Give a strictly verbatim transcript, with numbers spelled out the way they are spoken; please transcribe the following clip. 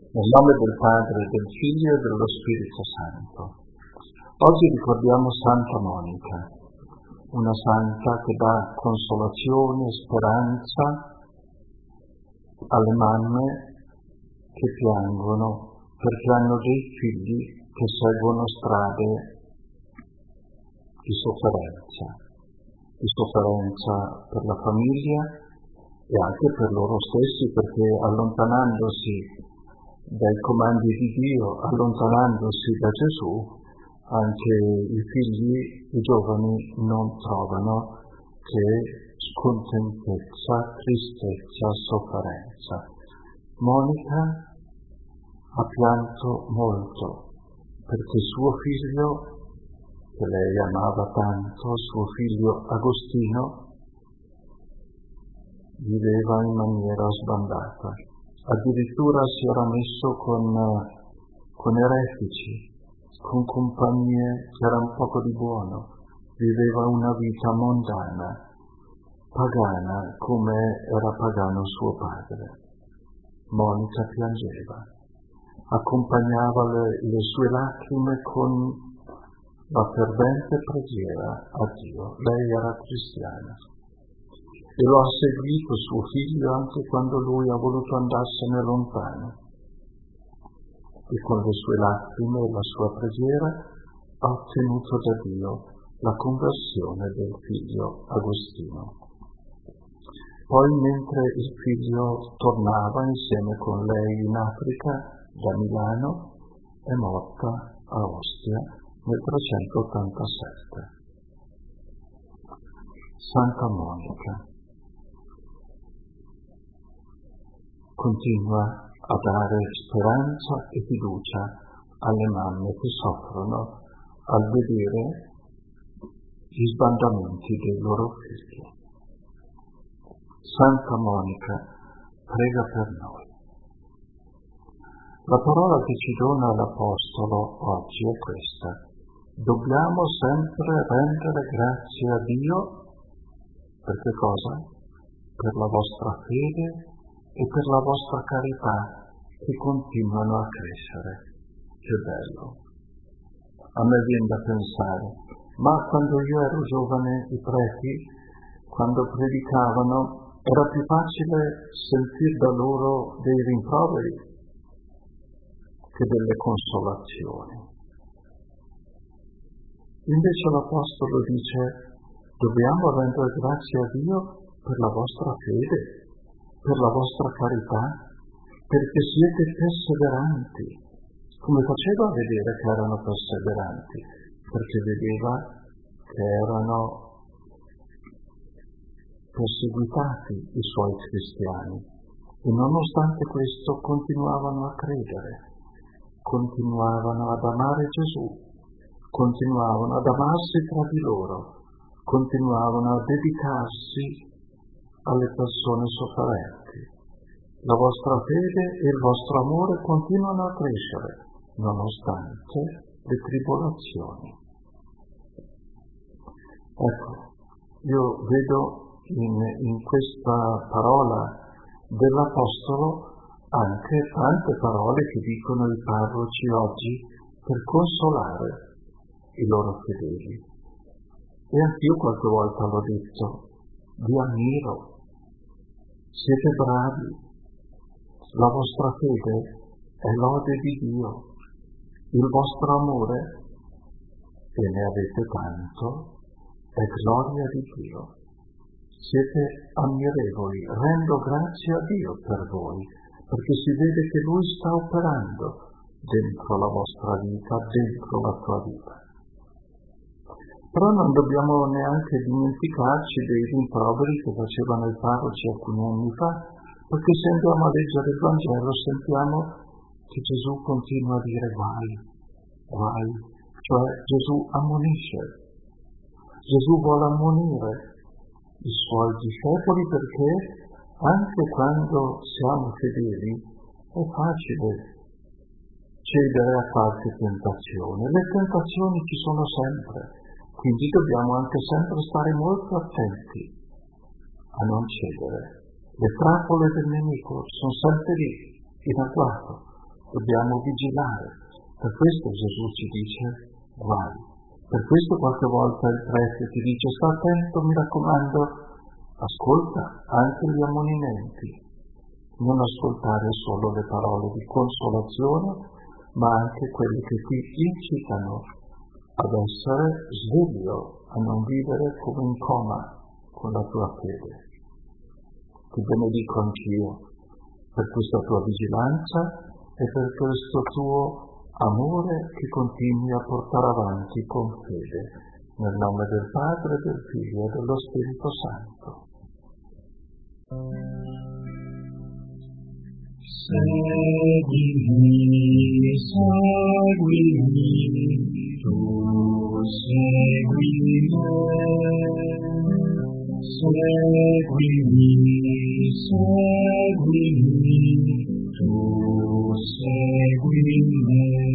Nel nome del Padre, del Figlio e dello Spirito Santo. Oggi ricordiamo Santa Monica, una santa che dà consolazione e speranza alle mamme che piangono perché hanno dei figli che seguono strade di sofferenza, di sofferenza per la famiglia e anche per loro stessi, perché allontanandosi dai comandi di Dio, allontanandosi da Gesù, anche i figli, i giovani non trovano che scontentezza, tristezza, sofferenza. Monica ha pianto molto perché suo figlio, che lei amava tanto, suo figlio Agostino, viveva in maniera sbandata. Addirittura si era messo con, con eretici, con compagnie che erano poco di buono, viveva una vita mondana, pagana come era pagano suo padre. Monica piangeva, accompagnava le, le sue lacrime con la fervente preghiera a Dio. Lei era cristiana. E lo ha seguito suo figlio anche quando lui ha voluto andarsene lontano. E con le sue lacrime e la sua preghiera ha ottenuto da Dio la conversione del figlio Agostino. Poi, mentre il figlio tornava insieme con lei in Africa, da Milano, è morta a Ostia nel trecentottantasette. Santa Monica continua a dare speranza e fiducia alle mamme che soffrono al vedere gli sbandamenti dei loro figli. Santa Monica, prega per noi. La parola che ci dona l'Apostolo oggi è questa: dobbiamo sempre rendere grazie a Dio per che cosa? Per la vostra fede e per la vostra carità che continuano a crescere. Che bello! A me viene da pensare, ma quando io ero giovane i preti, quando predicavano, era più facile sentire da loro dei rimproveri che delle consolazioni. Invece l'Apostolo dice, dobbiamo rendere grazie a Dio per la vostra fede, per la vostra carità, perché siete perseveranti. Come faceva a vedere che erano perseveranti? Perché vedeva che erano perseguitati i suoi cristiani e nonostante questo continuavano a credere, continuavano ad amare Gesù, continuavano ad amarsi tra di loro, continuavano a dedicarsi alle persone sofferenti. La vostra fede e il vostro amore continuano a crescere, nonostante le tribolazioni. Ecco, io vedo in, in questa parola dell'Apostolo anche tante parole che dicono i parroci oggi per consolare i loro fedeli. E anch'io qualche volta l'ho detto, vi ammiro. Siete bravi, la vostra fede è lode di Dio, il vostro amore, e ne avete tanto, è gloria di Dio. Siete ammirevoli, rendo grazie a Dio per voi, perché si vede che Lui sta operando dentro la vostra vita, dentro la tua vita. Però non dobbiamo neanche dimenticarci dei rimproveri che facevano i parroci alcuni anni fa, perché se andiamo a leggere il Vangelo sentiamo che Gesù continua a dire guai, guai, cioè Gesù ammonisce. Gesù vuole ammonire i suoi discepoli perché anche quando siamo fedeli è facile cedere a qualche tentazione. Le tentazioni ci sono sempre. Quindi dobbiamo anche sempre stare molto attenti a non cedere. Le trappole del nemico sono sempre lì, in agguato, dobbiamo vigilare. Per questo Gesù ci dice guarda. Per questo qualche volta il prete ti dice sta attento, mi raccomando, ascolta anche gli ammonimenti, non ascoltare solo le parole di consolazione, ma anche quelle che ti incitano ad essere sveglio, a non vivere come in coma con la tua fede. Ti benedico anch'io per questa tua vigilanza e per questo tuo amore che continui a portare avanti con fede, nel nome del Padre, del Figlio e dello Spirito Santo. Seguimi, seguimi, tu segui me. Seguimi, seguimi, tu segui me.